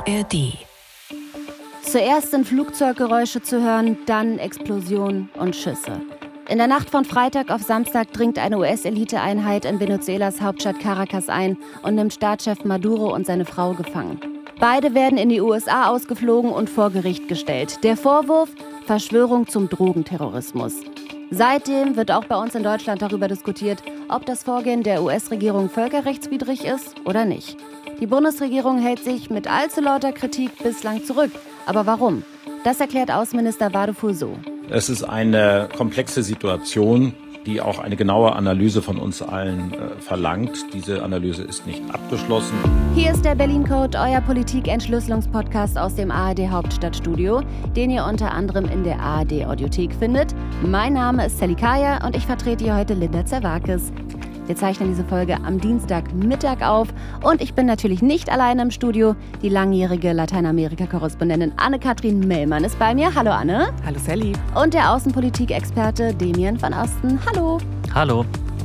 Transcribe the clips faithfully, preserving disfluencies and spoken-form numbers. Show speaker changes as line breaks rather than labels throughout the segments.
A R D.
Zuerst sind Flugzeuggeräusche zu hören, dann Explosionen und Schüsse. In der Nacht von Freitag auf Samstag dringt eine U S-Eliteeinheit in Venezuelas Hauptstadt Caracas ein und nimmt Staatschef Maduro und seine Frau gefangen. Beide werden in die U S A ausgeflogen und vor Gericht gestellt. Der Vorwurf: Verschwörung zum Drogenterrorismus. Seitdem wird auch bei uns in Deutschland darüber diskutiert, ob das Vorgehen der U S-Regierung völkerrechtswidrig ist oder nicht. Die Bundesregierung hält sich mit allzu lauter Kritik bislang zurück. Aber warum? Das erklärt Außenminister Vadeful so.
Es ist eine komplexe Situation, die auch eine genaue Analyse von uns allen äh, verlangt. Diese Analyse ist nicht abgeschlossen.
Hier ist der Berlin Code, euer Politik-Entschlüsselungspodcast aus dem A R D Hauptstadtstudio, den ihr unter anderem in der A R D Audiothek findet. Mein Name ist Sally Kaya und ich vertrete hier heute Linda Zerwakis. Wir zeichnen diese Folge am Dienstagmittag auf und ich bin natürlich nicht alleine im Studio. Die langjährige Lateinamerika-Korrespondentin Anne-Kathrin Mellmann ist bei mir. Hallo Anne.
Hallo Sally.
Und der Außenpolitik-Experte Demian van Osten. Hallo.
Hallo.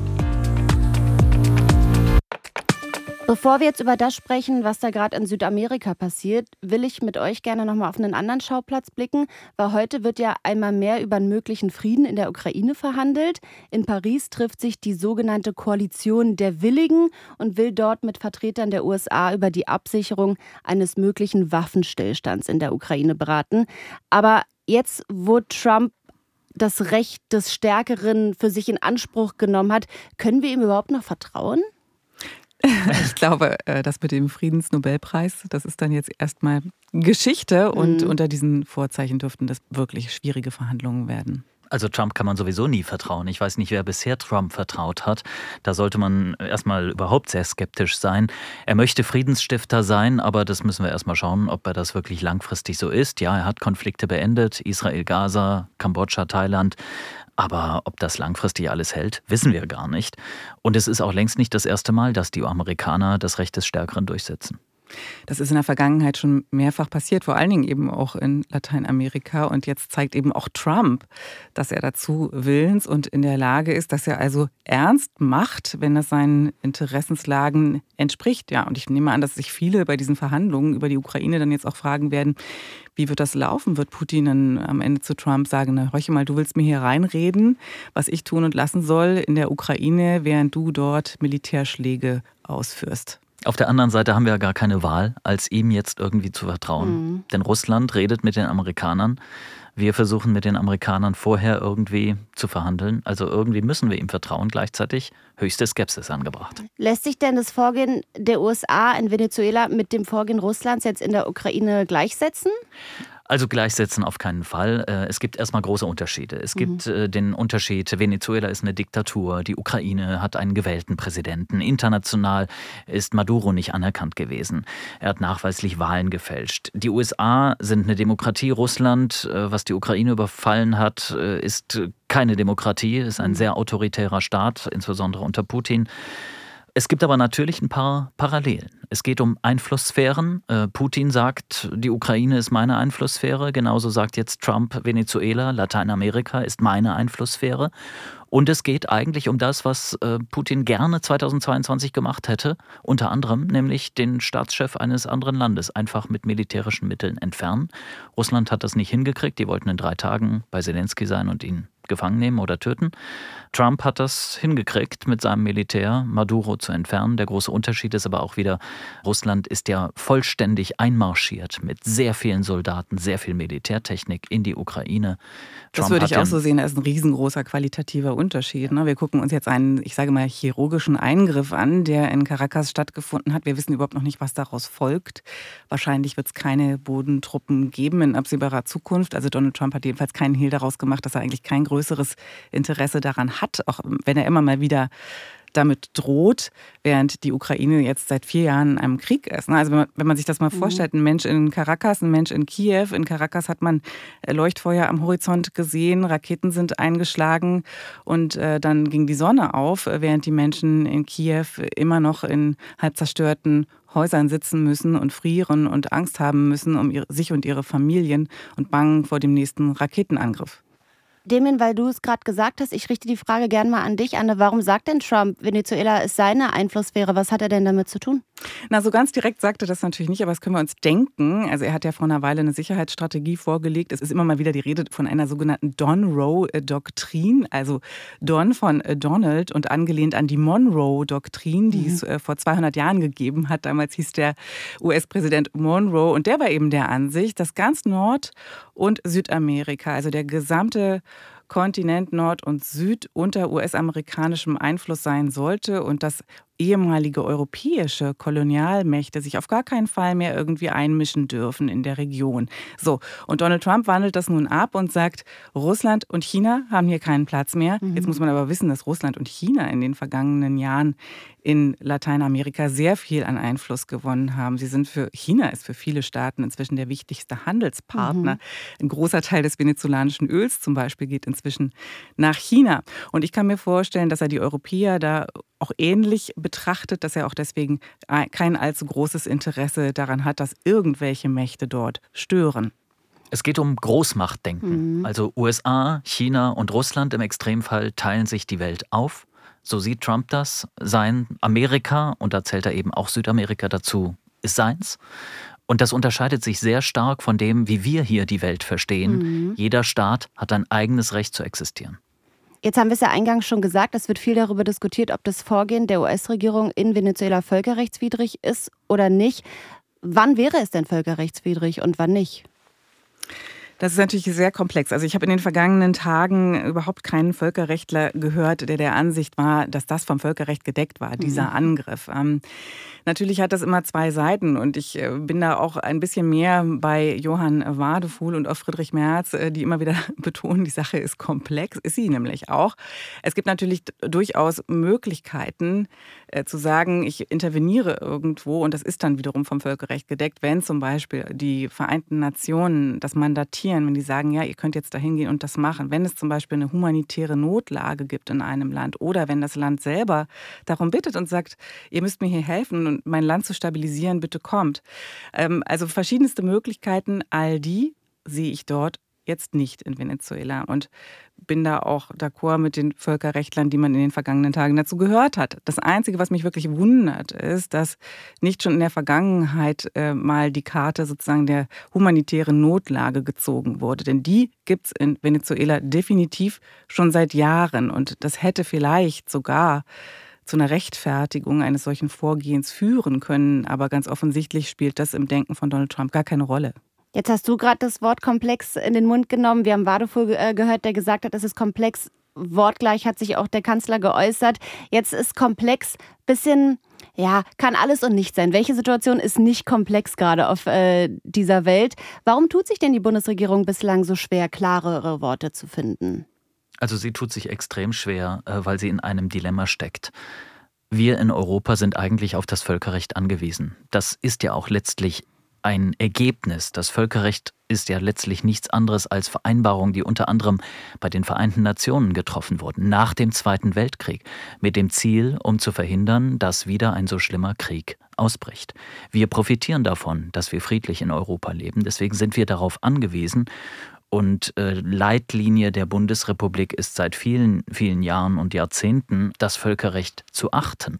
Bevor wir jetzt über das sprechen, was da gerade in Südamerika passiert, will ich mit euch gerne nochmal auf einen anderen Schauplatz blicken, weil heute wird ja einmal mehr über einen möglichen Frieden in der Ukraine verhandelt. In Paris trifft sich die sogenannte Koalition der Willigen und will dort mit Vertretern der U S A über die Absicherung eines möglichen Waffenstillstands in der Ukraine beraten. Aber jetzt, wo Trump das Recht des Stärkeren für sich in Anspruch genommen hat, können wir ihm überhaupt noch vertrauen?
Ich glaube, das mit dem Friedensnobelpreis, das ist dann jetzt erstmal Geschichte und mhm. unter diesen Vorzeichen dürften das wirklich schwierige Verhandlungen werden.
Also Trump kann man sowieso nie vertrauen. Ich weiß nicht, wer bisher Trump vertraut hat. Da sollte man erstmal überhaupt sehr skeptisch sein. Er möchte Friedensstifter sein, aber das müssen wir erstmal schauen, ob er das wirklich langfristig so ist. Ja, er hat Konflikte beendet, Israel, Gaza, Kambodscha, Thailand. Aber ob das langfristig alles hält, wissen wir gar nicht. Und es ist auch längst nicht das erste Mal, dass die Amerikaner das Recht des Stärkeren durchsetzen.
Das ist in der Vergangenheit schon mehrfach passiert, vor allen Dingen eben auch in Lateinamerika. Und jetzt zeigt eben auch Trump, dass er dazu willens und in der Lage ist, dass er also ernst macht, wenn das seinen Interessenslagen entspricht. Ja, und ich nehme an, dass sich viele bei diesen Verhandlungen über die Ukraine dann jetzt auch fragen werden, wie wird das laufen? Wird Putin dann am Ende zu Trump sagen, na, horche mal, du willst mir hier reinreden, was ich tun und lassen soll in der Ukraine, während du dort Militärschläge ausführst?
Auf der anderen Seite haben wir ja gar keine Wahl, als ihm jetzt irgendwie zu vertrauen. Mhm. Denn Russland redet mit den Amerikanern. Wir versuchen mit den Amerikanern vorher irgendwie zu verhandeln. Also irgendwie müssen wir ihm vertrauen. Gleichzeitig höchste Skepsis angebracht.
Lässt sich denn das Vorgehen der U S A in Venezuela mit dem Vorgehen Russlands jetzt in der Ukraine gleichsetzen?
Also gleichsetzen auf keinen Fall. Es gibt erstmal große Unterschiede. Es gibt mhm. den Unterschied, Venezuela ist eine Diktatur, die Ukraine hat einen gewählten Präsidenten. International ist Maduro nicht anerkannt gewesen. Er hat nachweislich Wahlen gefälscht. Die U S A sind eine Demokratie. Russland, was die Ukraine überfallen hat, ist keine Demokratie, ist ein sehr autoritärer Staat, insbesondere unter Putin. Es gibt aber natürlich ein paar Parallelen. Es geht um Einflusssphären. Putin sagt, die Ukraine ist meine Einflusssphäre. Genauso sagt jetzt Trump, Venezuela, Lateinamerika ist meine Einflusssphäre. Und es geht eigentlich um das, was Putin gerne zweitausendzweiundzwanzig gemacht hätte. Unter anderem nämlich den Staatschef eines anderen Landes einfach mit militärischen Mitteln entfernen. Russland hat das nicht hingekriegt. Die wollten in drei Tagen bei Zelensky sein und ihn gefangen nehmen oder töten. Trump hat das hingekriegt, mit seinem Militär Maduro zu entfernen. Der große Unterschied ist aber auch wieder, Russland ist ja vollständig einmarschiert mit sehr vielen Soldaten, sehr viel Militärtechnik in die Ukraine.
Das
Trump
würde ich
hat
auch so sehen, das ist ein riesengroßer qualitativer Unterschied. Wir gucken uns jetzt einen, ich sage mal, chirurgischen Eingriff an, der in Caracas stattgefunden hat. Wir wissen überhaupt noch nicht, was daraus folgt. Wahrscheinlich wird es keine Bodentruppen geben in absehbarer Zukunft. Also Donald Trump hat jedenfalls keinen Hehl daraus gemacht, dass er eigentlich kein größeres Interesse daran hat, auch wenn er immer mal wieder damit droht, während die Ukraine jetzt seit vier Jahren in einem Krieg ist. Also wenn man sich das mal vorstellt, ein Mensch in Caracas, ein Mensch in Kiew. In Caracas hat man Leuchtfeuer am Horizont gesehen, Raketen sind eingeschlagen und dann ging die Sonne auf, während die Menschen in Kiew immer noch in halb zerstörten Häusern sitzen müssen und frieren und Angst haben müssen um sich und ihre Familien und bangen vor dem nächsten Raketenangriff.
Demian, weil du es gerade gesagt hast, ich richte die Frage gerne mal an dich, Anne. Warum sagt denn Trump, Venezuela ist seine Einflusssphäre? Was hat er denn damit zu tun?
Na, so ganz direkt sagt er das natürlich nicht, aber das können wir uns denken. Also er hat ja vor einer Weile eine Sicherheitsstrategie vorgelegt. Es ist immer mal wieder die Rede von einer sogenannten Don-Roe-Doktrin, also Don von Donald und angelehnt an die Monroe-Doktrin, die mhm. es vor zweihundert Jahren gegeben hat. Damals hieß der U S-Präsident Monroe und der war eben der Ansicht, dass ganz Nord- und Südamerika, also der gesamte Kontinent Nord und Süd unter U S-amerikanischem Einfluss sein sollte und dass ehemalige europäische Kolonialmächte sich auf gar keinen Fall mehr irgendwie einmischen dürfen in der Region. So, und Donald Trump wandelt das nun ab und sagt, Russland und China haben hier keinen Platz mehr. Mhm. Jetzt muss man aber wissen, dass Russland und China in den vergangenen Jahren in Lateinamerika sehr viel an Einfluss gewonnen haben. Sie sind für China ist für viele Staaten inzwischen der wichtigste Handelspartner. Mhm. Ein großer Teil des venezolanischen Öls zum Beispiel geht inzwischen nach China. Und ich kann mir vorstellen, dass er die Europäer da auch ähnlich betrachtet, dass er auch deswegen kein allzu großes Interesse daran hat, dass irgendwelche Mächte dort stören.
Es geht um Großmachtdenken. Mhm. Also U S A, China und Russland im Extremfall teilen sich die Welt auf. So sieht Trump das. Sein Amerika, und da zählt er eben auch Südamerika dazu, ist seins. Und das unterscheidet sich sehr stark von dem, wie wir hier die Welt verstehen. Mhm. Jeder Staat hat ein eigenes Recht zu existieren.
Jetzt haben wir es ja eingangs schon gesagt, es wird viel darüber diskutiert, ob das Vorgehen der U S-Regierung in Venezuela völkerrechtswidrig ist oder nicht. Wann wäre es denn völkerrechtswidrig und wann nicht?
Das ist natürlich sehr komplex. Also ich habe in den vergangenen Tagen überhaupt keinen Völkerrechtler gehört, der der Ansicht war, dass das vom Völkerrecht gedeckt war, dieser mhm. Angriff. Ähm, natürlich hat das immer zwei Seiten und ich äh, bin da auch ein bisschen mehr bei Johann Wadefuhl und auch Friedrich Merz, äh, die immer wieder betonen, die Sache ist komplex, ist sie nämlich auch. Es gibt natürlich durchaus Möglichkeiten äh, zu sagen, ich interveniere irgendwo und das ist dann wiederum vom Völkerrecht gedeckt, wenn zum Beispiel die Vereinten Nationen das mandatieren, wenn die sagen, ja, ihr könnt jetzt da hingehen und das machen. Wenn es zum Beispiel eine humanitäre Notlage gibt in einem Land oder wenn das Land selber darum bittet und sagt, ihr müsst mir hier helfen und mein Land zu stabilisieren, bitte kommt. Also verschiedenste Möglichkeiten, all die sehe ich dort jetzt nicht in Venezuela und bin da auch d'accord mit den Völkerrechtlern, die man in den vergangenen Tagen dazu gehört hat. Das Einzige, was mich wirklich wundert, ist, dass nicht schon in der Vergangenheit äh, mal die Karte sozusagen der humanitären Notlage gezogen wurde. Denn die gibt es in Venezuela definitiv schon seit Jahren und das hätte vielleicht sogar zu einer Rechtfertigung eines solchen Vorgehens führen können. Aber ganz offensichtlich spielt das im Denken von Donald Trump gar keine Rolle.
Jetzt hast du gerade das Wort komplex in den Mund genommen. Wir haben Wadefuhl gehört, der gesagt hat, es ist komplex. Wortgleich hat sich auch der Kanzler geäußert. Jetzt ist komplex bisschen, ja, kann alles und nichts sein. Welche Situation ist nicht komplex gerade auf äh, dieser Welt? Warum tut sich denn die Bundesregierung bislang so schwer, klarere Worte zu finden?
Also sie tut sich extrem schwer, weil sie in einem Dilemma steckt. Wir in Europa sind eigentlich auf das Völkerrecht angewiesen. Das ist ja auch letztlich ein Ergebnis. Das Völkerrecht ist ja letztlich nichts anderes als Vereinbarungen, die unter anderem bei den Vereinten Nationen getroffen wurden, nach dem Zweiten Weltkrieg, mit dem Ziel, um zu verhindern, dass wieder ein so schlimmer Krieg ausbricht. Wir profitieren davon, dass wir friedlich in Europa leben. Deswegen sind wir darauf angewiesen. Und äh, Leitlinie der Bundesrepublik ist seit vielen, vielen Jahren und Jahrzehnten, das Völkerrecht zu achten.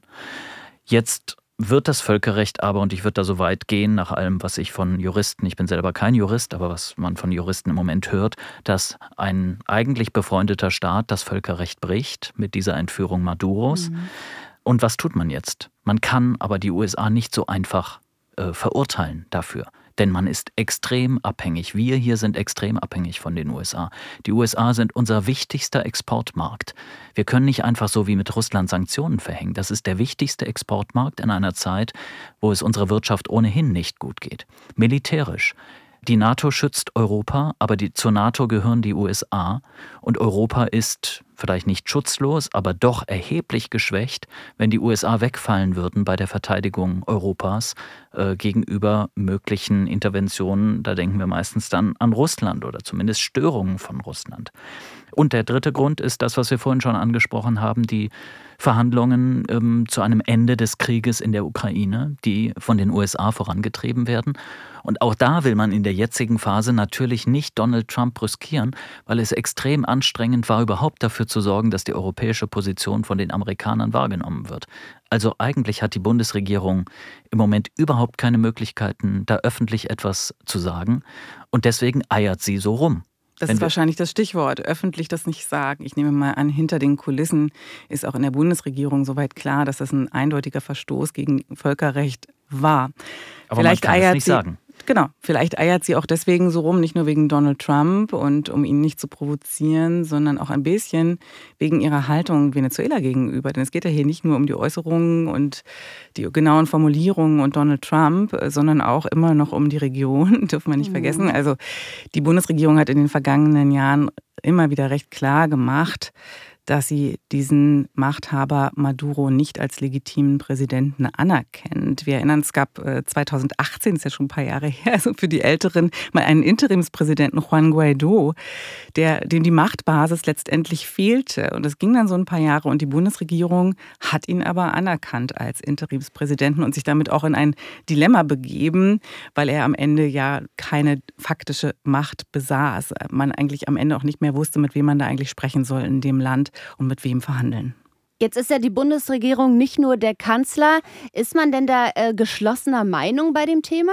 Jetzt wird das Völkerrecht aber, und ich würde da so weit gehen, nach allem, was ich von Juristen, ich bin selber kein Jurist, aber was man von Juristen im Moment hört, dass ein eigentlich befreundeter Staat das Völkerrecht bricht mit dieser Entführung Maduros. Mhm. Und was tut man jetzt? Man kann aber die U S A nicht so einfach äh, verurteilen dafür. Denn man ist extrem abhängig. Wir hier sind extrem abhängig von den U S A. Die U S A sind unser wichtigster Exportmarkt. Wir können nicht einfach so wie mit Russland Sanktionen verhängen. Das ist der wichtigste Exportmarkt in einer Zeit, wo es unserer Wirtschaft ohnehin nicht gut geht. Militärisch. Die NATO schützt Europa, aber die, zur NATO gehören die U S A. Und Europa ist vielleicht nicht schutzlos, aber doch erheblich geschwächt, wenn die U S A wegfallen würden bei der Verteidigung Europas äh, gegenüber möglichen Interventionen. Da denken wir meistens dann an Russland oder zumindest Störungen von Russland. Und der dritte Grund ist das, was wir vorhin schon angesprochen haben, die Verhandlungen ähm, zu einem Ende des Krieges in der Ukraine, die von den U S A vorangetrieben werden. Und auch da will man in der jetzigen Phase natürlich nicht Donald Trump brüskieren, weil es extrem anstrengend war, überhaupt dafür zu sorgen, dass die europäische Position von den Amerikanern wahrgenommen wird. Also eigentlich hat die Bundesregierung im Moment überhaupt keine Möglichkeiten, da öffentlich etwas zu sagen. Und deswegen eiert sie so rum.
Das ist wahrscheinlich das Stichwort, öffentlich das nicht sagen. Ich nehme mal an, hinter den Kulissen ist auch in der Bundesregierung soweit klar, dass das ein eindeutiger Verstoß gegen Völkerrecht war.
Aber
vielleicht
man kann es nicht
sie,
sagen.
Genau, vielleicht eiert sie auch deswegen so rum, nicht nur wegen Donald Trump und um ihn nicht zu provozieren, sondern auch ein bisschen wegen ihrer Haltung Venezuela gegenüber. Denn es geht ja hier nicht nur um die Äußerungen und die genauen Formulierungen und Donald Trump, sondern auch immer noch um die Region, dürfen wir nicht mhm. vergessen. Also die Bundesregierung hat in den vergangenen Jahren immer wieder recht klar gemacht, dass sie diesen Machthaber Maduro nicht als legitimen Präsidenten anerkennt. Wir erinnern, es gab zweitausendachtzehn, ist ja schon ein paar Jahre her, also für die Älteren, mal einen Interimspräsidenten, Juan Guaidó, der, dem die Machtbasis letztendlich fehlte. Und es ging dann so ein paar Jahre und die Bundesregierung hat ihn aber anerkannt als Interimspräsidenten und sich damit auch in ein Dilemma begeben, weil er am Ende ja keine faktische Macht besaß. Man eigentlich am Ende auch nicht mehr wusste, mit wem man da eigentlich sprechen soll in dem Land und mit wem verhandeln.
Jetzt ist ja die Bundesregierung nicht nur der Kanzler. Ist man denn da äh, geschlossener Meinung bei dem Thema?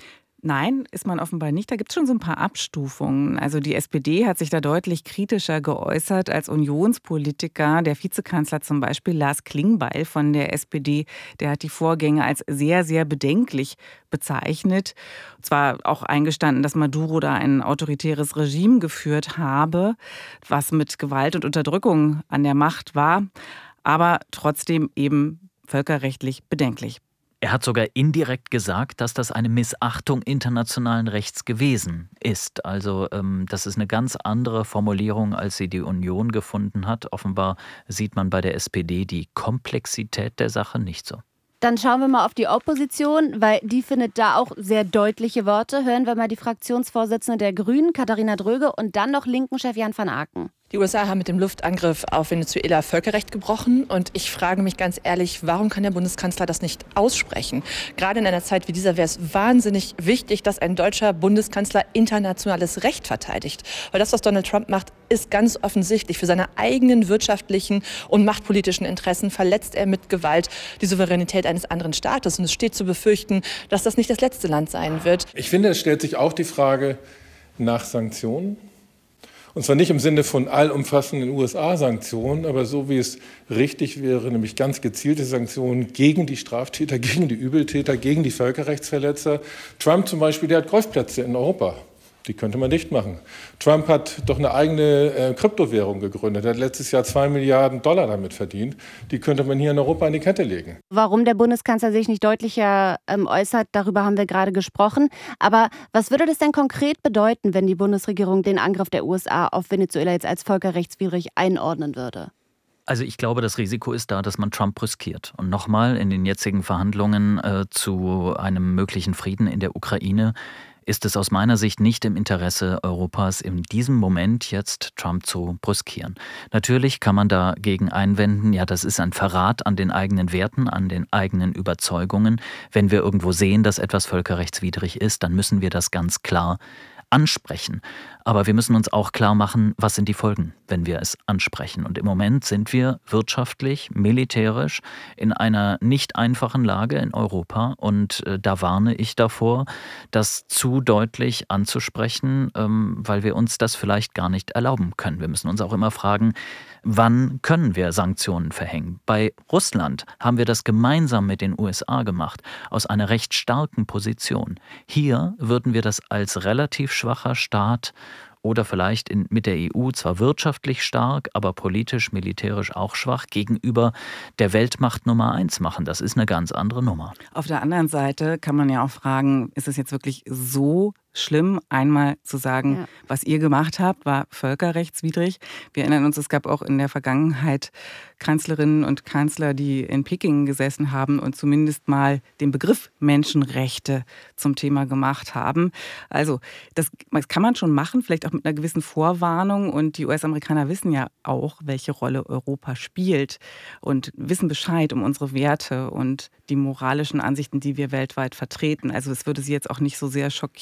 Nein, ist man offenbar nicht. Da gibt es schon so ein paar Abstufungen. Also die S P D hat sich da deutlich kritischer geäußert als Unionspolitiker. Der Vizekanzler zum Beispiel, Lars Klingbeil von der S P D, der hat die Vorgänge als sehr, sehr bedenklich bezeichnet. Zwar auch eingestanden, dass Maduro da ein autoritäres Regime geführt habe, was mit Gewalt und Unterdrückung an der Macht war, aber trotzdem eben völkerrechtlich bedenklich.
Er hat sogar indirekt gesagt, dass das eine Missachtung internationalen Rechts gewesen ist. Also ähm, das ist eine ganz andere Formulierung, als sie die Union gefunden hat. Offenbar sieht man bei der S P D die Komplexität der Sache nicht so.
Dann schauen wir mal auf die Opposition, weil die findet da auch sehr deutliche Worte. Hören wir mal die Fraktionsvorsitzende der Grünen, Katharina Dröge, und dann noch Linken-Chef Jan van Aken.
Die U S A haben mit dem Luftangriff auf Venezuela Völkerrecht gebrochen. Und ich frage mich ganz ehrlich, warum kann der Bundeskanzler das nicht aussprechen? Gerade in einer Zeit wie dieser wäre es wahnsinnig wichtig, dass ein deutscher Bundeskanzler internationales Recht verteidigt. Weil das, was Donald Trump macht, ist ganz offensichtlich. Für seine eigenen wirtschaftlichen und machtpolitischen Interessen verletzt er mit Gewalt die Souveränität eines anderen Staates. Und es steht zu befürchten, dass das nicht das letzte Land sein wird.
Ich finde, es stellt sich auch die Frage nach Sanktionen. Und zwar nicht im Sinne von allumfassenden U S A-Sanktionen, aber so wie es richtig wäre, nämlich ganz gezielte Sanktionen gegen die Straftäter, gegen die Übeltäter, gegen die Völkerrechtsverletzer. Trump zum Beispiel, der hat Golfplätze in Europa. Die könnte man dicht machen. Trump hat doch eine eigene äh, Kryptowährung gegründet. Er hat letztes Jahr zwei Milliarden Dollar damit verdient. Die könnte man hier in Europa in die Kette legen.
Warum der Bundeskanzler sich nicht deutlicher ähm, äußert, darüber haben wir gerade gesprochen. Aber was würde das denn konkret bedeuten, wenn die Bundesregierung den Angriff der U S A auf Venezuela jetzt als völkerrechtswidrig einordnen würde?
Also ich glaube, das Risiko ist da, dass man Trump brüskiert. Und nochmal, in den jetzigen Verhandlungen äh, zu einem möglichen Frieden in der Ukraine ist es aus meiner Sicht nicht im Interesse Europas, in diesem Moment jetzt Trump zu brüskieren. Natürlich kann man dagegen einwenden, ja, das ist ein Verrat an den eigenen Werten, an den eigenen Überzeugungen. Wenn wir irgendwo sehen, dass etwas völkerrechtswidrig ist, dann müssen wir das ganz klar ansprechen. Aber wir müssen uns auch klar machen, was sind die Folgen, wenn wir es ansprechen. Und im Moment sind wir wirtschaftlich, militärisch in einer nicht einfachen Lage in Europa. Und äh, da warne ich davor, das zu deutlich anzusprechen, ähm, weil wir uns das vielleicht gar nicht erlauben können. Wir müssen uns auch immer fragen, wann können wir Sanktionen verhängen? Bei Russland haben wir das gemeinsam mit den U S A gemacht, aus einer recht starken Position. Hier würden wir das als relativ schwacher Staat oder vielleicht in, mit der E U zwar wirtschaftlich stark, aber politisch, militärisch auch schwach gegenüber der Weltmacht Nummer eins machen. Das ist eine ganz andere Nummer.
Auf der anderen Seite kann man ja auch fragen, ist es jetzt wirklich so schlimm, einmal zu sagen, ja, was ihr gemacht habt, war völkerrechtswidrig. Wir erinnern uns, es gab auch in der Vergangenheit Kanzlerinnen und Kanzler, die in Peking gesessen haben und zumindest mal den Begriff Menschenrechte zum Thema gemacht haben. Also das, das kann man schon machen, vielleicht auch mit einer gewissen Vorwarnung. Und die U S-Amerikaner wissen ja auch, welche Rolle Europa spielt und wissen Bescheid um unsere Werte und die moralischen Ansichten, die wir weltweit vertreten. Also es würde sie jetzt auch nicht so sehr schockieren,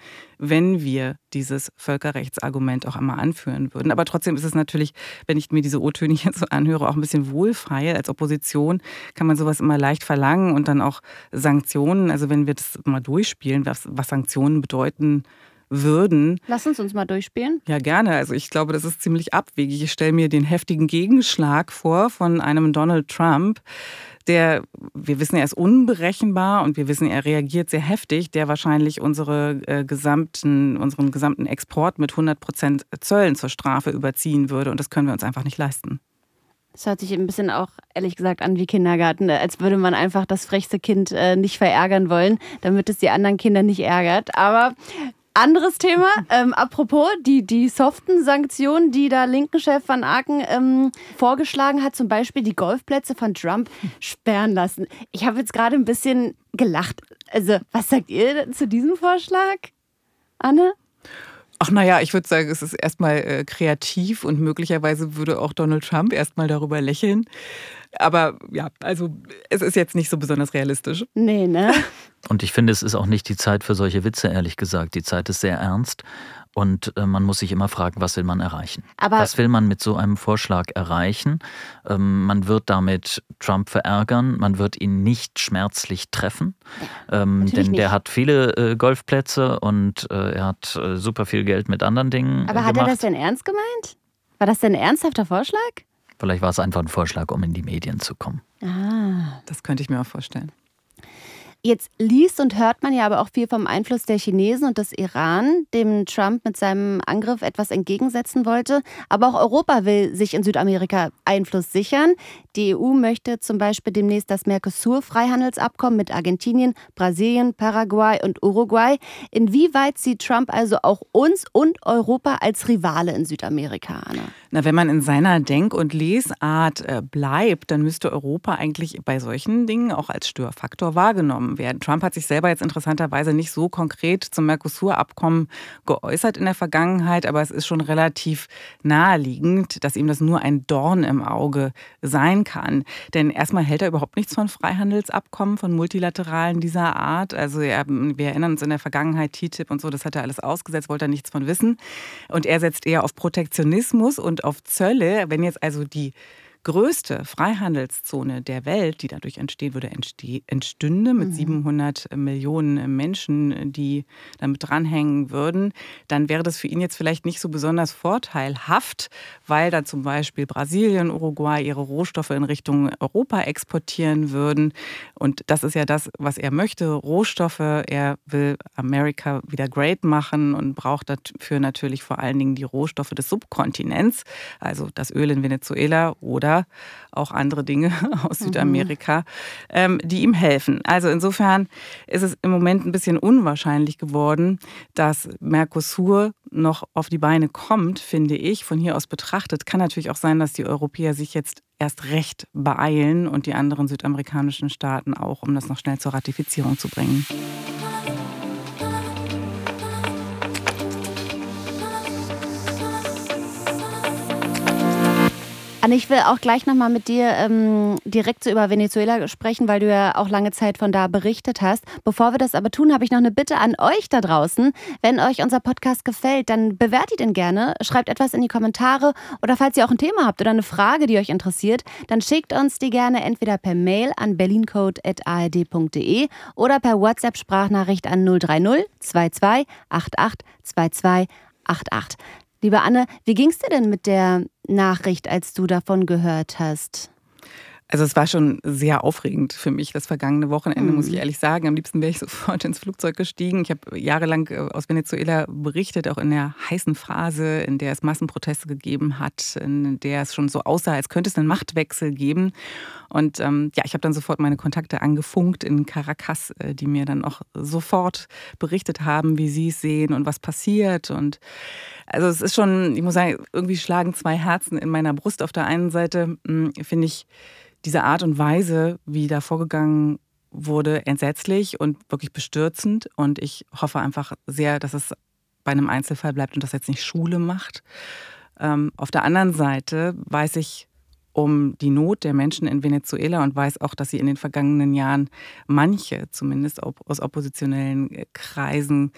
wenn wir dieses Völkerrechtsargument auch einmal anführen würden. Aber trotzdem ist es natürlich, wenn ich mir diese O-Töne jetzt so anhöre, auch ein bisschen wohlfeil. Als Opposition kann man sowas immer leicht verlangen und dann auch Sanktionen. Also wenn wir das mal durchspielen, was, was Sanktionen bedeuten würden.
Lass uns uns mal durchspielen.
Ja, gerne. Also ich glaube, das ist ziemlich abwegig. Ich stelle mir den heftigen Gegenschlag vor von einem Donald Trump, der, wir wissen, er ist unberechenbar und wir wissen, er reagiert sehr heftig, der wahrscheinlich unsere, äh, gesamten, unseren gesamten Export mit hundert Prozent Zöllen zur Strafe überziehen würde. Und das können wir uns einfach nicht leisten.
Das hört sich ein bisschen auch, ehrlich gesagt, an wie Kindergarten, als würde man einfach das frechste Kind äh, nicht verärgern wollen, damit es die anderen Kinder nicht ärgert. Aber anderes Thema, ähm, apropos die, die soften Sanktionen, die da Linken-Chef Van Aken ähm, vorgeschlagen hat, zum Beispiel die Golfplätze von Trump sperren lassen. Ich habe jetzt gerade ein bisschen gelacht. Also, was sagt ihr zu diesem Vorschlag, Anne?
Ach naja, ich würde sagen, es ist erstmal äh, kreativ und möglicherweise würde auch Donald Trump erstmal darüber lächeln. Aber ja, also es ist jetzt nicht so besonders realistisch.
Nee, ne?
Und ich finde, es ist auch nicht die Zeit für solche Witze, ehrlich gesagt. Die Zeit ist sehr ernst und äh, man muss sich immer fragen, was will man erreichen?
Aber
was will man mit so einem Vorschlag erreichen? Ähm, man wird damit Trump verärgern, man wird ihn nicht schmerzlich treffen,
ja,
ähm, denn
nicht.
der hat viele äh, Golfplätze und äh, er hat äh, super viel Geld mit anderen Dingen
Aber
äh,
hat
gemacht.
er das denn ernst gemeint? War das denn ein ernsthafter Vorschlag?
Vielleicht war es einfach ein Vorschlag, um in die Medien zu kommen.
Ah.
Das könnte ich mir auch vorstellen.
Jetzt liest und hört man ja aber auch viel vom Einfluss der Chinesen und des Iran, dem Trump mit seinem Angriff etwas entgegensetzen wollte. Aber auch Europa will sich in Südamerika Einfluss sichern. Die E U möchte zum Beispiel demnächst das Mercosur-Freihandelsabkommen mit Argentinien, Brasilien, Paraguay und Uruguay. Inwieweit sieht Trump also auch uns und Europa als Rivale in Südamerika, Anna?
Na, wenn man in seiner Denk- und Lesart äh, bleibt, dann müsste Europa eigentlich bei solchen Dingen auch als Störfaktor wahrgenommen werden. Trump hat sich selber jetzt interessanterweise nicht so konkret zum Mercosur-Abkommen geäußert in der Vergangenheit, aber es ist schon relativ naheliegend, dass ihm das nur ein Dorn im Auge sein kann. Denn erstmal hält er überhaupt nichts von Freihandelsabkommen, von multilateralen dieser Art. Also er, wir erinnern uns in der Vergangenheit, T T I P und so, das hat er alles ausgesetzt, wollte er nichts von wissen. Und er setzt eher auf Protektionismus und auf Zölle. Wenn jetzt also die größte Freihandelszone der Welt, die dadurch entstehen würde, entstünde mit mhm. siebenhundert Millionen Menschen, die damit dranhängen würden, dann wäre das für ihn jetzt vielleicht nicht so besonders vorteilhaft, weil da zum Beispiel Brasilien, Uruguay ihre Rohstoffe in Richtung Europa exportieren würden. Und das ist ja das, was er möchte, Rohstoffe. Er will America wieder great machen und braucht dafür natürlich vor allen Dingen die Rohstoffe des Subkontinents, also das Öl in Venezuela oder auch andere Dinge aus Südamerika, mhm. ähm, die ihm helfen. Also insofern ist es im Moment ein bisschen unwahrscheinlich geworden, dass Mercosur noch auf die Beine kommt, finde ich, von hier aus betrachtet. Kann natürlich auch sein, dass die Europäer sich jetzt erst recht beeilen und die anderen südamerikanischen Staaten auch, um das noch schnell zur Ratifizierung zu bringen.
Anne, ich will auch gleich nochmal mit dir ähm, direkt so über Venezuela sprechen, weil du ja auch lange Zeit von da berichtet hast. Bevor wir das aber tun, habe ich noch eine Bitte an euch da draußen. Wenn euch unser Podcast gefällt, dann bewertet ihn gerne, schreibt etwas in die Kommentare oder falls ihr auch ein Thema habt oder eine Frage, die euch interessiert, dann schickt uns die gerne entweder per Mail an berlincode at a r d punkt d e oder per WhatsApp-Sprachnachricht an null drei null zwei zwei acht acht zwei zwei acht acht. Liebe Anne, wie ging es dir denn mit der Nachricht, als du davon gehört hast?
Also es war schon sehr aufregend für mich das vergangene Wochenende,
mhm. muss
ich ehrlich sagen. Am liebsten wäre ich sofort ins Flugzeug gestiegen. Ich habe jahrelang aus Venezuela berichtet, auch in der heißen Phase, in der es Massenproteste gegeben hat, in der es schon so aussah, als könnte es einen Machtwechsel geben. Und ähm, ja, ich habe dann sofort meine Kontakte angefunkt in Caracas, die mir dann auch sofort berichtet haben, wie sie es sehen und was passiert. Und also es ist schon, ich muss sagen, irgendwie schlagen zwei Herzen in meiner Brust. Auf der einen Seite finde ich diese Art und Weise, wie da vorgegangen wurde, entsetzlich und wirklich bestürzend. Und ich hoffe einfach sehr, dass es bei einem Einzelfall bleibt und das jetzt nicht Schule macht. Ähm, auf der anderen Seite weiß ich um die Not der Menschen in Venezuela und weiß auch, dass sie in den vergangenen Jahren manche, zumindest aus oppositionellen Kreisen,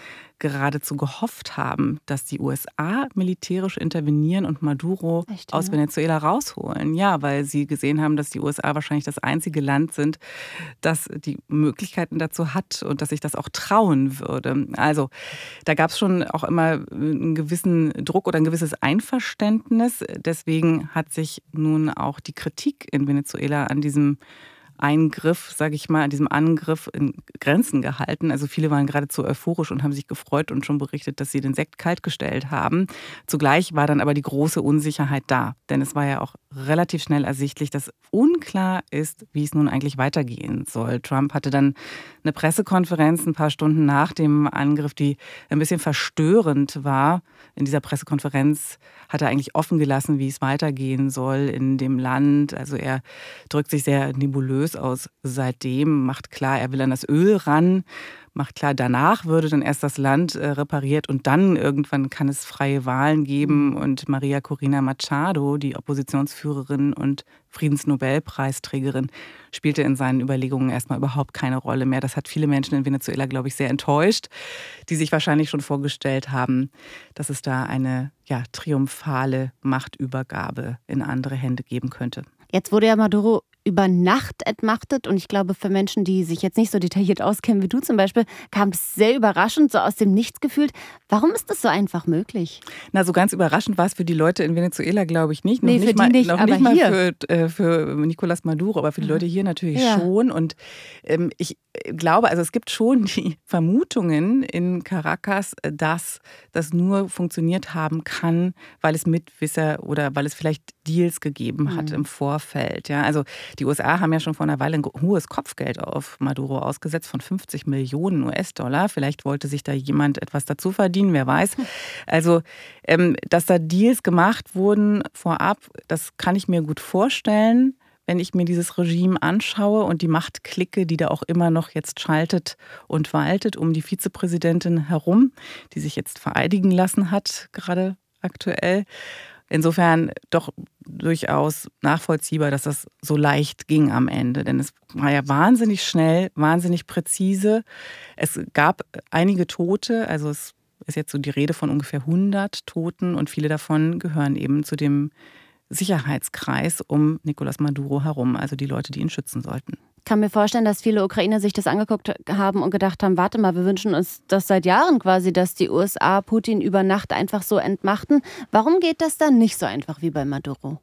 geradezu gehofft haben, dass die U S A militärisch intervenieren und Maduro
Echt,
aus
ja?
Venezuela rausholen. Ja, weil sie gesehen haben, dass die U S A wahrscheinlich das einzige Land sind, das die Möglichkeiten dazu hat und dass sich das auch trauen würde. Also da gab es schon auch immer einen gewissen Druck oder ein gewisses Einverständnis. Deswegen hat sich nun auch die Kritik in Venezuela an diesem Eingriff, sage ich mal, an diesem Angriff in Grenzen gehalten. Also viele waren geradezu euphorisch und haben sich gefreut und schon berichtet, dass sie den Sekt kaltgestellt haben. Zugleich war dann aber die große Unsicherheit da. Denn es war ja auch relativ schnell ersichtlich, dass unklar ist, wie es nun eigentlich weitergehen soll. Trump hatte dann eine Pressekonferenz ein paar Stunden nach dem Angriff, die ein bisschen verstörend war. In dieser Pressekonferenz hat er eigentlich offen gelassen, wie es weitergehen soll in dem Land. Also er drückt sich sehr nebulös aus seitdem, macht klar, er will an das Öl ran, macht klar, danach würde dann erst das Land äh, repariert und dann irgendwann kann es freie Wahlen geben. Und Maria Corina Machado, die Oppositionsführerin und Friedensnobelpreisträgerin, spielte in seinen Überlegungen erstmal überhaupt keine Rolle mehr. Das hat viele Menschen in Venezuela, glaube ich, sehr enttäuscht, die sich wahrscheinlich schon vorgestellt haben, dass es da eine ja, triumphale Machtübergabe in andere Hände geben könnte.
Jetzt wurde ja Maduro über Nacht entmachtet und ich glaube, für Menschen, die sich jetzt nicht so detailliert auskennen wie du zum Beispiel, kam es sehr überraschend, so aus dem Nichts gefühlt. Warum ist das so einfach möglich?
Na, so ganz überraschend war es für die Leute in Venezuela, glaube ich, nicht. Noch
Nee,
nicht
für die
mal,
nicht,
noch
aber
nicht mal
hier.
für, äh, für Nicolás Maduro, aber für die Leute hier natürlich
Ja.
schon. Und ähm, ich glaube, also es gibt schon die Vermutungen in Caracas, dass das nur funktioniert haben kann, weil es Mitwisser oder weil es vielleicht Deals gegeben hat
Mhm.
im Vorfeld. Ja, also die U S A haben ja schon vor einer Weile ein hohes Kopfgeld auf Maduro ausgesetzt von fünfzig Millionen U S-Dollar. Vielleicht wollte sich da jemand etwas dazu verdienen, wer weiß. Also, ähm, dass da Deals gemacht wurden vorab, das kann ich mir gut vorstellen, wenn ich mir dieses Regime anschaue und die Machtklicke, die da auch immer noch jetzt schaltet und waltet um die Vizepräsidentin herum, die sich jetzt vereidigen lassen hat, gerade aktuell. Insofern doch durchaus nachvollziehbar, dass das so leicht ging am Ende. Denn es war ja wahnsinnig schnell, wahnsinnig präzise. Es gab einige Tote, also es ist jetzt so die Rede von ungefähr hundert Toten und viele davon gehören eben zu dem Sicherheitskreis um Nicolás Maduro herum, also die Leute, die ihn schützen sollten.
Ich kann mir vorstellen, dass viele Ukrainer sich das angeguckt haben und gedacht haben, warte mal, wir wünschen uns das seit Jahren quasi, dass die U S A Putin über Nacht einfach so entmachten. Warum geht das dann nicht so einfach wie bei Maduro?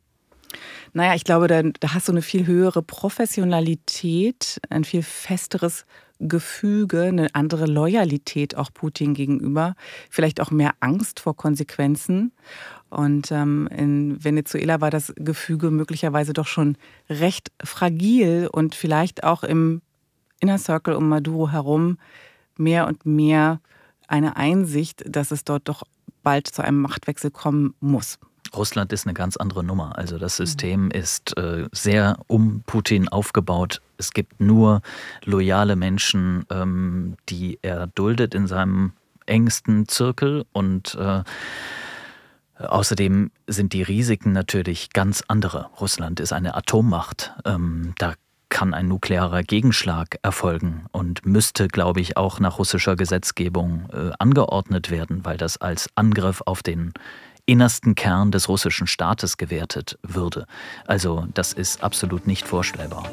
Naja, ich glaube, da, da hast du eine viel höhere Professionalität, ein viel festeres Gefüge, eine andere Loyalität auch Putin gegenüber, vielleicht auch mehr Angst vor Konsequenzen. Und ähm, in Venezuela war das Gefüge möglicherweise doch schon recht fragil und vielleicht auch im Inner Circle um Maduro herum mehr und mehr eine Einsicht, dass es dort doch bald zu einem Machtwechsel kommen muss.
Russland ist eine ganz andere Nummer. Also das System ist äh, sehr um Putin aufgebaut. Es gibt nur loyale Menschen, ähm, die er duldet in seinem engsten Zirkel. Und äh, außerdem sind die Risiken natürlich ganz andere. Russland ist eine Atommacht. Ähm, da kann ein nuklearer Gegenschlag erfolgen und müsste, glaube ich, auch nach russischer Gesetzgebung äh, angeordnet werden, weil das als Angriff auf den innersten Kern des russischen Staates gewertet würde. Also das ist absolut nicht vorstellbar.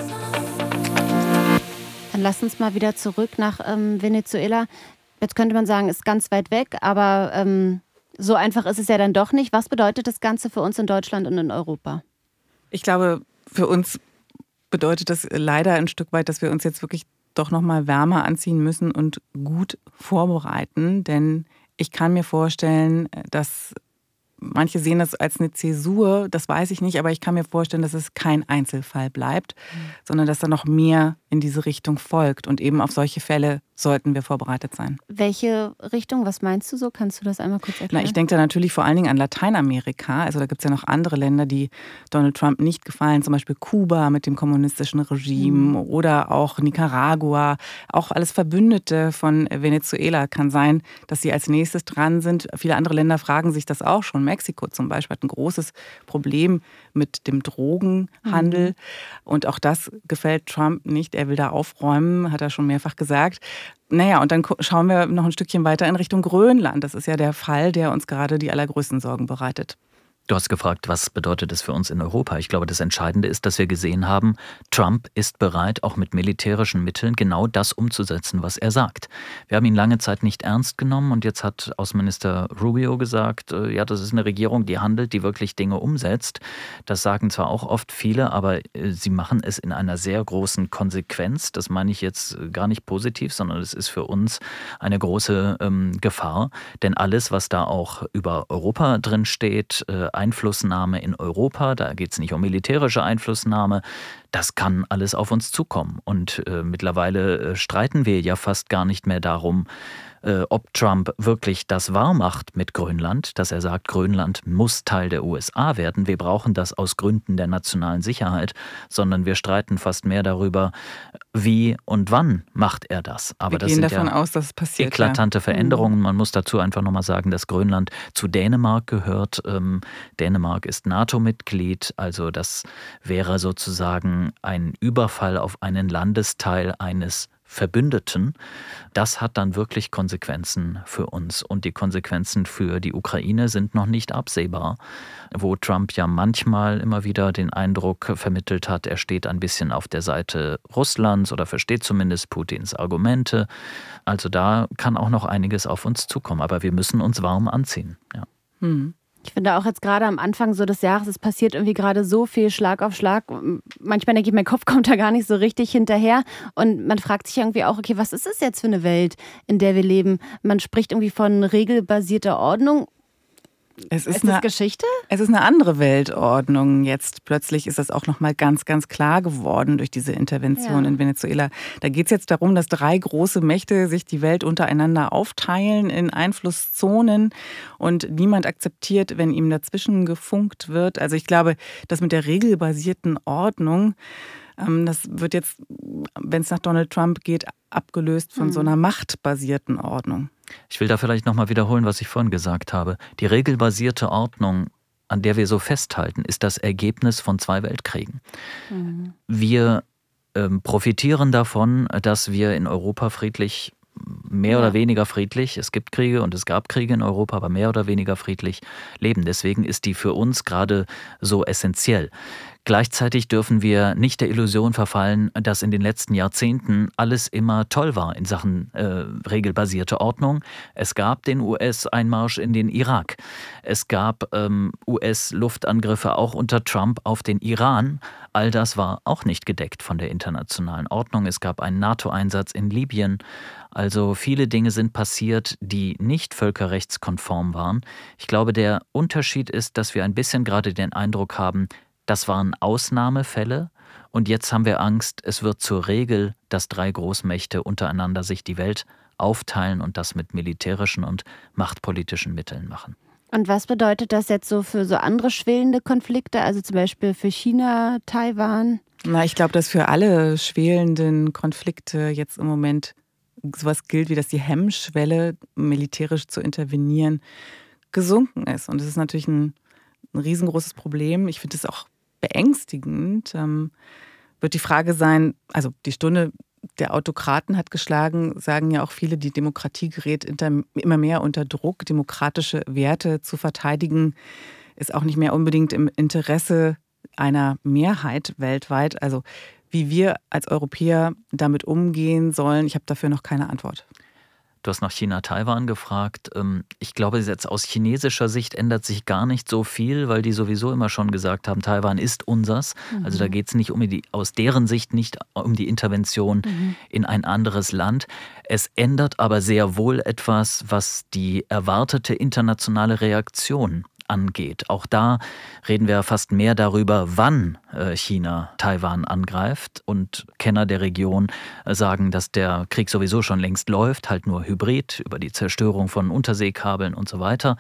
Dann lass uns mal wieder zurück nach ähm, Venezuela. Jetzt könnte man sagen, ist ganz weit weg, aber ähm, so einfach ist es ja dann doch nicht. Was bedeutet das Ganze für uns in Deutschland und in Europa?
Ich glaube, für uns bedeutet das leider ein Stück weit, dass wir uns jetzt wirklich doch noch mal wärmer anziehen müssen und gut vorbereiten. Denn ich kann mir vorstellen, dass manche sehen das als eine Zäsur, das weiß ich nicht, aber ich kann mir vorstellen, dass es kein Einzelfall bleibt, mhm. sondern dass da noch mehr in diese Richtung folgt. Und eben auf solche Fälle sollten wir vorbereitet sein.
Welche Richtung, was meinst du so? Kannst du das einmal kurz erklären?
Na, ich denke da natürlich vor allen Dingen an Lateinamerika. Also da gibt es ja noch andere Länder, die Donald Trump nicht gefallen. Zum Beispiel Kuba mit dem kommunistischen Regime mhm. oder auch Nicaragua. Auch alles Verbündete von Venezuela. Kann sein, dass sie als nächstes dran sind. Viele andere Länder fragen sich das auch schon. Mexiko zum Beispiel hat ein großes Problem mit dem Drogenhandel. Mhm. Und auch das gefällt Trump nicht. Er will da aufräumen, hat er schon mehrfach gesagt. Naja, und dann schauen wir noch ein Stückchen weiter in Richtung Grönland. Das ist ja der Fall, der uns gerade die allergrößten Sorgen bereitet.
Du hast gefragt, was bedeutet es für uns in Europa? Ich glaube, das Entscheidende ist, dass wir gesehen haben, Trump ist bereit, auch mit militärischen Mitteln genau das umzusetzen, was er sagt. Wir haben ihn lange Zeit nicht ernst genommen und jetzt hat Außenminister Rubio gesagt, ja, das ist eine Regierung, die handelt, die wirklich Dinge umsetzt. Das sagen zwar auch oft viele, aber sie machen es in einer sehr großen Konsequenz. Das meine ich jetzt gar nicht positiv, sondern es ist für uns eine große ähm, Gefahr. Denn alles, was da auch über Europa drin steht, äh, Einflussnahme in Europa, da geht es nicht um militärische Einflussnahme, das kann alles auf uns zukommen. Und äh, mittlerweile äh, streiten wir ja fast gar nicht mehr darum, äh, ob Trump wirklich das wahr macht mit Grönland, dass er sagt, Grönland muss Teil der U S A werden. Wir brauchen das aus Gründen der nationalen Sicherheit, sondern wir streiten fast mehr darüber, wie und wann macht er das. Aber
wir
das
gehen
sind
davon
ja
aus, dass es passiert.
Eklatante
ja.
Veränderungen. Man muss dazu einfach nochmal sagen, dass Grönland zu Dänemark gehört. Ähm, Dänemark ist NATO-Mitglied, also das wäre sozusagen ein Überfall auf einen Landesteil eines Verbündeten. Das hat dann wirklich Konsequenzen für uns. Und die Konsequenzen für die Ukraine sind noch nicht absehbar, wo Trump ja manchmal immer wieder den Eindruck vermittelt hat, er steht ein bisschen auf der Seite Russlands oder versteht zumindest Putins Argumente. Also da kann auch noch einiges auf uns zukommen. Aber wir müssen uns warm anziehen. Ja.
Hm. Ich finde auch jetzt gerade am Anfang so des Jahres, es passiert irgendwie gerade so viel Schlag auf Schlag. Manchmal denke ich, mein Kopf kommt da gar nicht so richtig hinterher. Und man fragt sich irgendwie auch, okay, was ist es jetzt für eine Welt, in der wir leben? Man spricht irgendwie von regelbasierter Ordnung.
Es ist,
ist
eine,
das Geschichte?
Es ist eine andere Weltordnung. Jetzt plötzlich ist das auch nochmal ganz, ganz klar geworden durch diese Intervention ja. in Venezuela. Da geht es jetzt darum, dass drei große Mächte sich die Welt untereinander aufteilen in Einflusszonen und niemand akzeptiert, wenn ihm dazwischen gefunkt wird. Also ich glaube, das mit der regelbasierten Ordnung, das wird jetzt, wenn es nach Donald Trump geht, abgelöst von mhm. so einer machtbasierten Ordnung.
Ich will da vielleicht nochmal wiederholen, was ich vorhin gesagt habe. Die regelbasierte Ordnung, an der wir so festhalten, ist das Ergebnis von zwei Weltkriegen. Mhm. Wir ähm, profitieren davon, dass wir in Europa friedlich, mehr ja. oder weniger friedlich, es gibt Kriege und es gab Kriege in Europa, aber mehr oder weniger friedlich leben. Deswegen ist die für uns gerade so essentiell. Gleichzeitig dürfen wir nicht der Illusion verfallen, dass in den letzten Jahrzehnten alles immer toll war in Sachen äh, regelbasierte Ordnung. Es gab den U S-Einmarsch in den Irak. Es gab ähm, U S-Luftangriffe auch unter Trump auf den Iran. All das war auch nicht gedeckt von der internationalen Ordnung. Es gab einen NATO-Einsatz in Libyen. Also viele Dinge sind passiert, die nicht völkerrechtskonform waren. Ich glaube, der Unterschied ist, dass wir ein bisschen gerade den Eindruck haben, das waren Ausnahmefälle und jetzt haben wir Angst, es wird zur Regel, dass drei Großmächte untereinander sich die Welt aufteilen und das mit militärischen und machtpolitischen Mitteln machen.
Und was bedeutet das jetzt so für so andere schwelende Konflikte, also zum Beispiel für China, Taiwan?
Na, ich glaube, dass für alle schwelenden Konflikte jetzt im Moment sowas gilt, wie dass die Hemmschwelle, militärisch zu intervenieren, gesunken ist. Und das ist natürlich ein, ein riesengroßes Problem. Ich finde es auch beängstigend. Ähm, wird die Frage sein, also die Stunde der Autokraten hat geschlagen, sagen ja auch viele, die Demokratie gerät immer mehr unter Druck. Demokratische Werte zu verteidigen ist auch nicht mehr unbedingt im Interesse einer Mehrheit weltweit. Also wie wir als Europäer damit umgehen sollen, ich habe dafür noch keine Antwort.
Du hast nach China-Taiwan gefragt. Ich glaube, jetzt aus chinesischer Sicht ändert sich gar nicht so viel, weil die sowieso immer schon gesagt haben, Taiwan ist unsers. Mhm. Also da geht es nicht um die, aus deren Sicht nicht um die Intervention mhm. in ein anderes Land. Es ändert aber sehr wohl etwas, was die erwartete internationale Reaktion angeht. Auch da reden wir fast mehr darüber, wann China Taiwan angreift. Und Kenner der Region sagen, dass der Krieg sowieso schon längst läuft, halt nur hybrid, über die Zerstörung von Unterseekabeln und so weiter.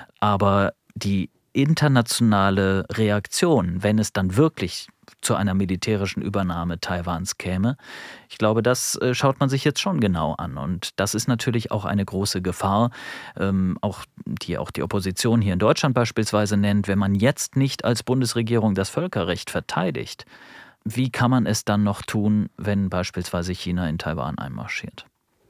Aber die internationale Reaktion, wenn es dann wirklich zu einer militärischen Übernahme Taiwans käme, ich glaube, das schaut man sich jetzt schon genau an. Und das ist natürlich auch eine große Gefahr, ähm, auch, die auch die Opposition hier in Deutschland beispielsweise nennt. Wenn man jetzt nicht als Bundesregierung das Völkerrecht verteidigt, wie kann man es dann noch tun, wenn beispielsweise China in Taiwan einmarschiert?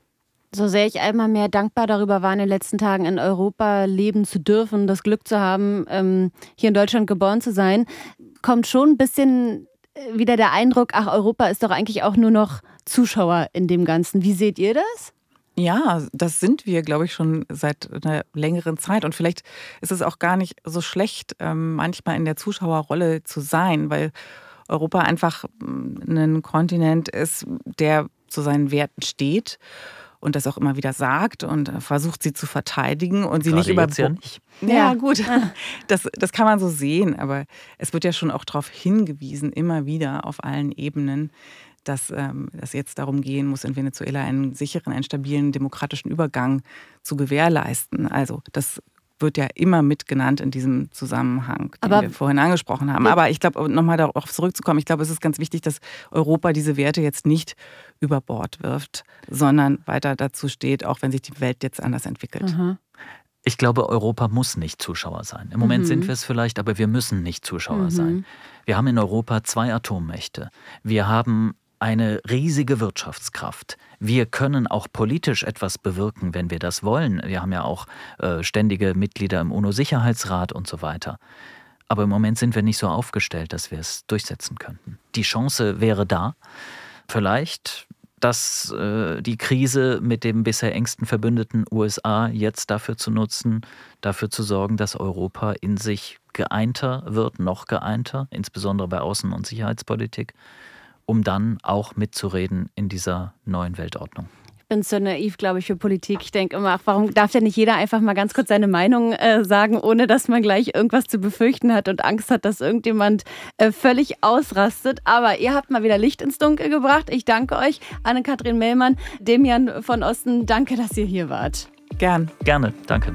So sehr ich einmal mehr dankbar darüber war, in den letzten Tagen in Europa leben zu dürfen, das Glück zu haben, ähm, hier in Deutschland geboren zu sein, kommt schon ein bisschen wieder der Eindruck, ach, Europa ist doch eigentlich auch nur noch Zuschauer in dem Ganzen. Wie seht ihr das?
Ja, das sind wir, glaube ich, schon seit einer längeren Zeit. Und vielleicht ist es auch gar nicht so schlecht, ähm, manchmal in der Zuschauerrolle zu sein, weil Europa einfach ein Kontinent ist, der zu seinen Werten steht und das auch immer wieder sagt und versucht, sie zu verteidigen und sie
Gerade
nicht über.
Jetzt ja nicht.
Ja,
Ja.
gut, das, das kann man so sehen, aber es wird ja schon auch darauf hingewiesen, immer wieder auf allen Ebenen, dass ähm, es jetzt darum gehen muss, in Venezuela einen sicheren, einen stabilen demokratischen Übergang zu gewährleisten. Also das wird ja immer mitgenannt in diesem Zusammenhang, den
Aber
wir vorhin angesprochen haben. Aber ich glaube, nochmal darauf zurückzukommen, ich glaube, es ist ganz wichtig, dass Europa diese Werte jetzt nicht über Bord wirft, sondern weiter dazu steht, auch wenn sich die Welt jetzt anders entwickelt.
Aha.
Ich glaube, Europa muss nicht Zuschauer sein. Im Moment
Mhm.
sind wir es vielleicht, aber wir müssen nicht Zuschauer
Mhm.
sein. Wir haben in Europa zwei Atommächte. Wir haben eine riesige Wirtschaftskraft. Wir können auch politisch etwas bewirken, wenn wir das wollen. Wir haben ja auch äh, ständige Mitglieder im UNO-Sicherheitsrat und so weiter. Aber im Moment sind wir nicht so aufgestellt, dass wir es durchsetzen könnten. Die Chance wäre da. Vielleicht, dass äh, die Krise mit dem bisher engsten Verbündeten U S A jetzt dafür zu nutzen, dafür zu sorgen, dass Europa in sich geeinter wird, noch geeinter, insbesondere bei Außen- und Sicherheitspolitik, um dann auch mitzureden in dieser neuen Weltordnung.
Ich bin so naiv, glaube ich, für Politik. Ich denke immer, ach, warum darf denn nicht jeder einfach mal ganz kurz seine Meinung äh, sagen, ohne dass man gleich irgendwas zu befürchten hat und Angst hat, dass irgendjemand äh, völlig ausrastet. Aber ihr habt mal wieder Licht ins Dunkel gebracht. Ich danke euch, Anne-Kathrin Mellmann, Demian von Osten. Danke, dass ihr hier wart.
Gern.
Gerne, danke.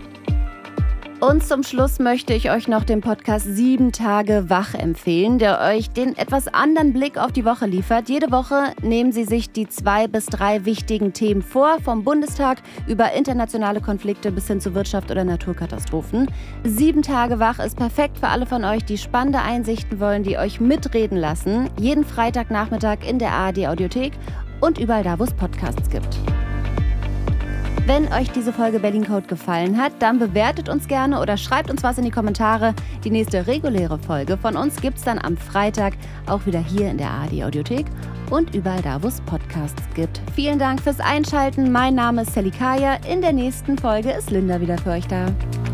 Und zum Schluss möchte ich euch noch den Podcast Sieben Tage wach empfehlen, der euch den etwas anderen Blick auf die Woche liefert. Jede Woche nehmen sie sich die zwei bis drei wichtigen Themen vor, vom Bundestag über internationale Konflikte bis hin zu Wirtschaft oder Naturkatastrophen. Sieben Tage wach ist perfekt für alle von euch, die spannende Einsichten wollen, die euch mitreden lassen. Jeden Freitagnachmittag in der A R D-Audiothek und überall da, wo es Podcasts gibt. Wenn euch diese Folge Berlin Code gefallen hat, dann bewertet uns gerne oder schreibt uns was in die Kommentare. Die nächste reguläre Folge von uns gibt's dann am Freitag auch wieder hier in der A R D-Audiothek und überall da, wo es Podcasts gibt. Vielen Dank fürs Einschalten. Mein Name ist Sally Kaya. In der nächsten Folge ist Linda wieder für euch da.